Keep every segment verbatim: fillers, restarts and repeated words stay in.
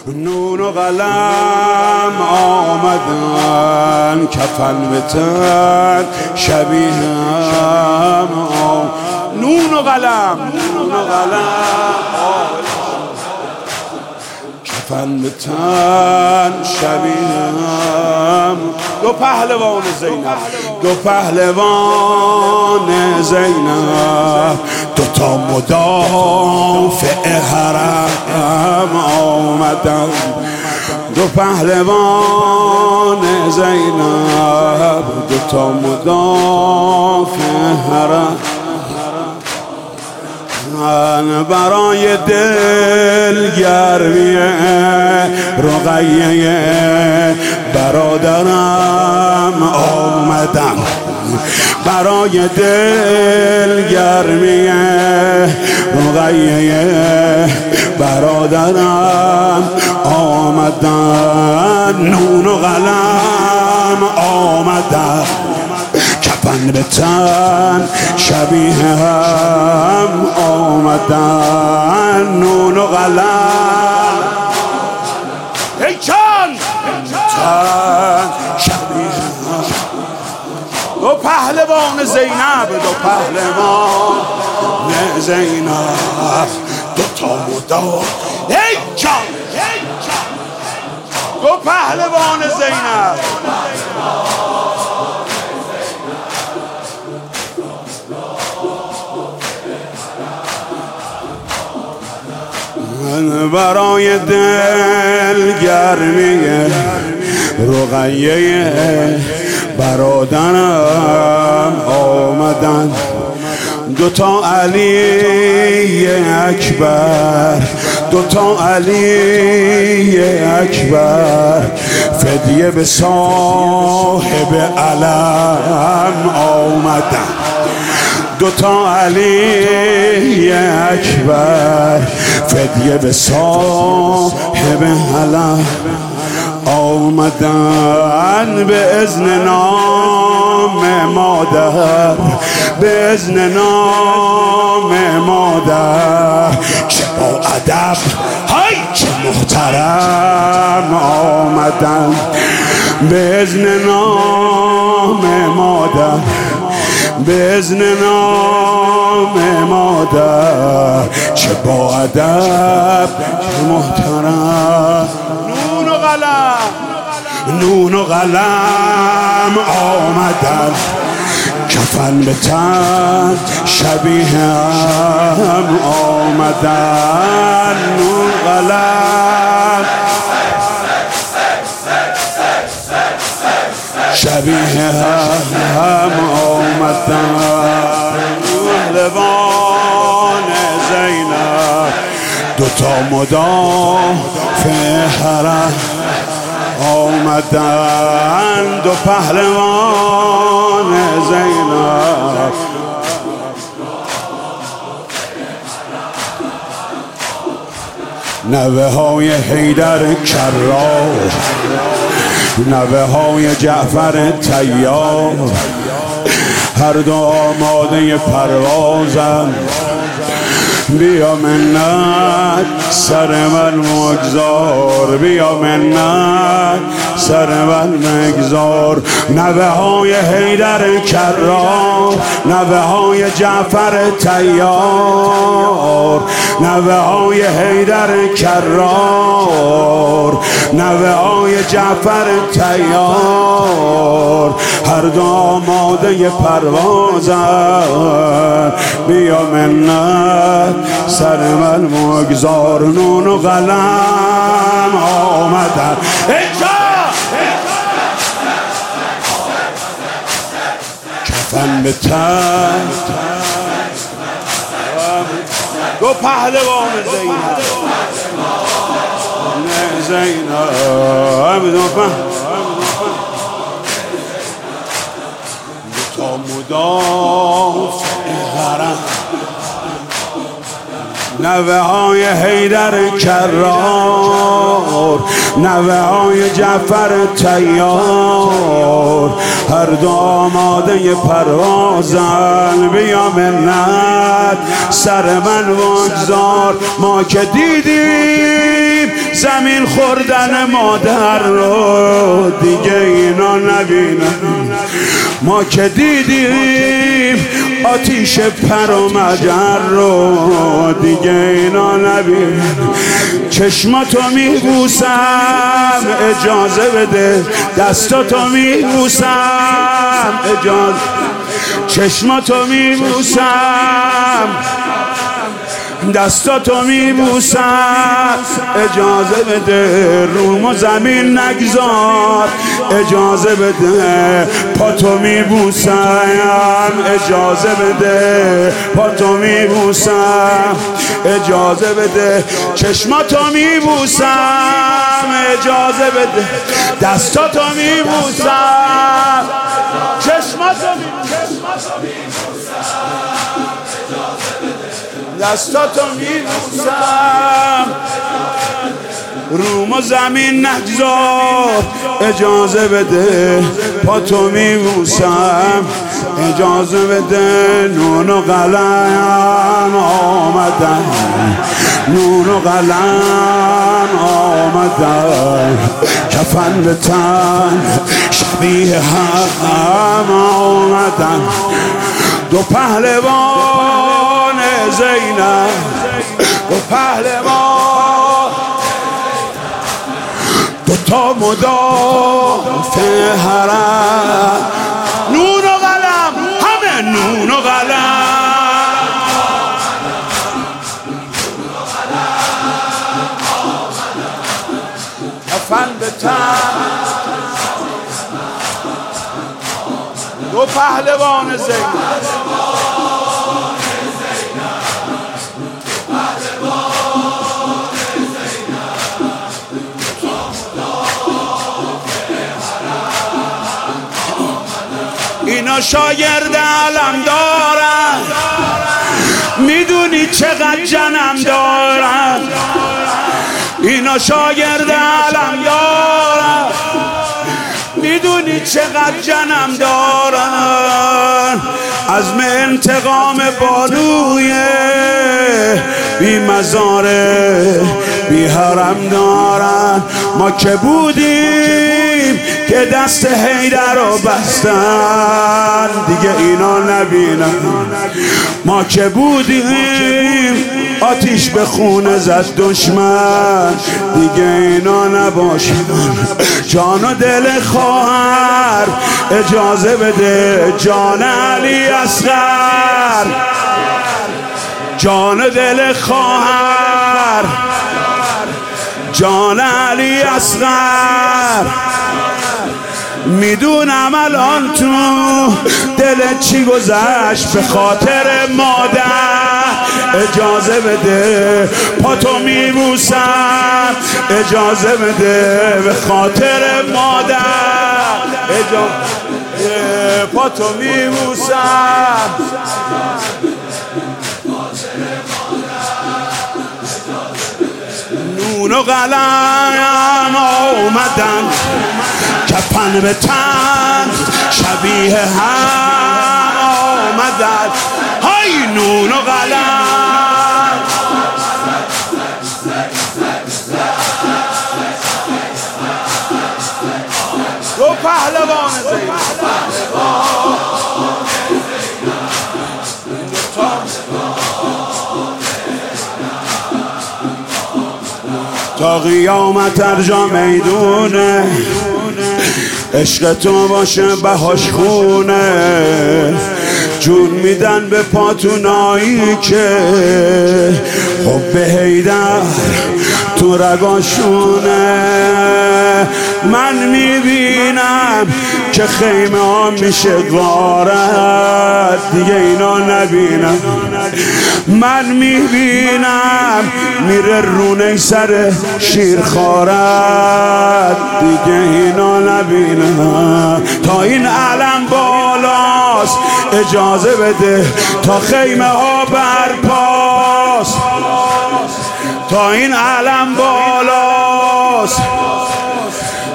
نون و قلم آمدن کفن به تن شبیه هم. نون و قلم نون و قلم کفن به تن شبیه هم. دو پهلوان زینب دو پهلوان زینب دو تا مدافع حرم آمدن. دو پهلوان زینب دو تا مدافع حرم برای دل گرمی رقیه برادرم آمدم. برای دل گرمی رقیه برادرم آمدن. نون و قلم آمدن کفن به تن شبیه هم آمدن. نون و قلم ای چند تن شبیه هم. دو پهلوان زینب دو پهلوان زینب دو تا مدار ای چند دو پهلوان زینب برای دل گرمی رقیه برادرم آمدن. دوتا علی اکبر دوتا علی اکبر فدیه به صاحب علم آمدن. دوتا علی اکبر فدیه به صاحب علم آمدن. به اذن نام مادر به اذن نام مادر چه با ادب های چه محترم آمدن. به اذن نام مادر به اذن نام مادر چه با ادب چه محترم. نون و قلم نون و قلم آمدن کفن به تن شبیه هم آمدن. نون قلم شبیه هم آمدن. پهلوان زینب دو تا مدافع حرم آمدن. دو پهلوان زینب نوه های حیدر کرار نوه های جعفر طیار هر دو آماده پروازم. بیا منت سر من مگذار بیا منت سر من مگذار. نوه های حیدر کرار نوه های جعفر طیار نوه های حیدر کرار نوه های جعفر طیار هر دو آماده پروازن. بیا منت سر من مگذار. نون و قلم آمدن کفن به تن دو پهلوان زینب زینب دو تا مدافع حرم نوه های حیدر کرار نوه های جعفر طیار، هر دو آماده پروازن. بیا منت سر من وگذار، ما که دیدیم زمین خوردن مادر رو دیگه اینا نبینن. ما که دیدیم آتیش پر و مجر رو دیگه اینا نبینن. چشماتو میبوسم اجازه بده، دستاتو میبوسم اجازه، چشماتو میبوسم دستاتو میبوسم اجازه بده، روم و زمین نگذار اجازه بده، پاتو میبوسم اجازه بده، پاتو میبوسم اجازه بده، چشماتو میبوسم اجازه بده، دستاتو میبوسم چشماتو میبوسم دستاتو میبوسم، روم و زمین نگذار اجازه بده، پاتو میبوسم اجازه بده. نون و قلم آمدن، نون و قلم آمدن، کفن به تن شبیه هم آمدن. دو پهلوان زینب، دو پهلوان، دو تا مدافع حرم. نون و قلم، همه نون و قلم، کفن به تن، دو پهلوان زینب. اینا شاگرد علم دارن، میدونی چقدر جنم دارن. اینا شاگرد علم دارن، میدونی چقدر جنم دارن. عزم انتقام بانوی بی مزاره بی حرم دارن. ما که بودیم که دست حیدر رو بستن دیگه اینا نبینن. ما که بودیم آتیش به خونه زد دشمن دیگه اینا نباشن. جان و دل خواهر اجازه بده، جان علی اصغر، جان دل خواهر، جان علی اصغر. میدونم الان تو دل چی گذشت به خاطر مادر. اجازه بده پاتو میبوسم، اجازه بده به خاطر مادر. اجازه پاتو میبوسم، نون و قلم آمدن، کفن به تن شبیه هم آمدن. های نون و قلم، دو پهلوان زینب، تا قیامت ارجا میدونه، عشق تو باشه بهاش خونه. جون میدن به پاتونایی که حب حیدر تو رگاشونه. من میبینم که خیمه ها میشه غارت دیگه اینا نبینم. من میبینم میره رونه سر شیرخوارت دیگه اینا نبینم. تا این علم بالاست اجازه بده تا خیمه ها برپاست. تا این علم بالاست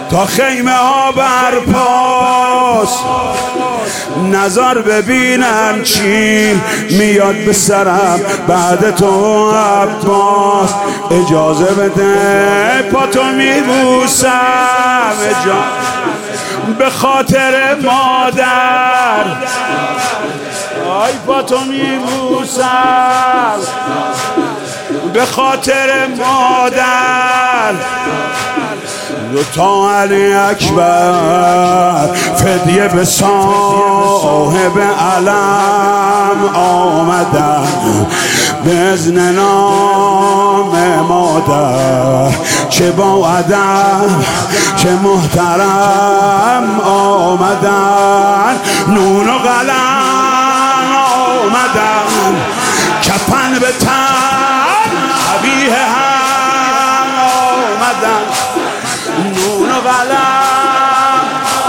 تا خیمه ها برپاست، نظر ببینم چی میاد به سرم بعد تو عباس. اجازه بده پا تو میبوسم، به خاطر مادر. آی پا تو میبوسم به خاطر مادر. دو تا علی اکبر فدیه به صاحب علم آمدن، به اذن نام مادر. چه با ادب چه محترم آمدن، نون و قلم آمدن، کفن به تن قبیه هم آمدن، نون و قلم.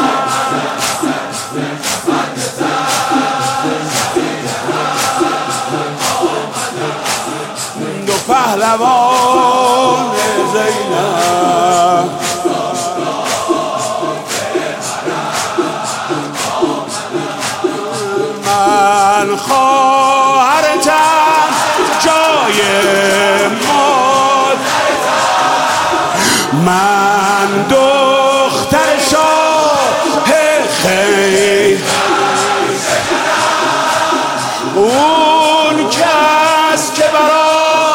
دو پهلوان زینب من خواهرتم جای من دختر شاه خیل، اون کس که برا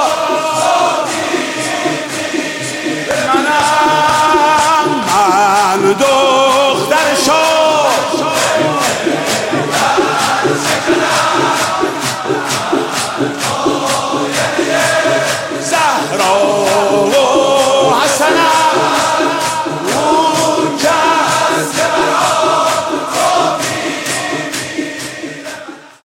منم، من دختر شاه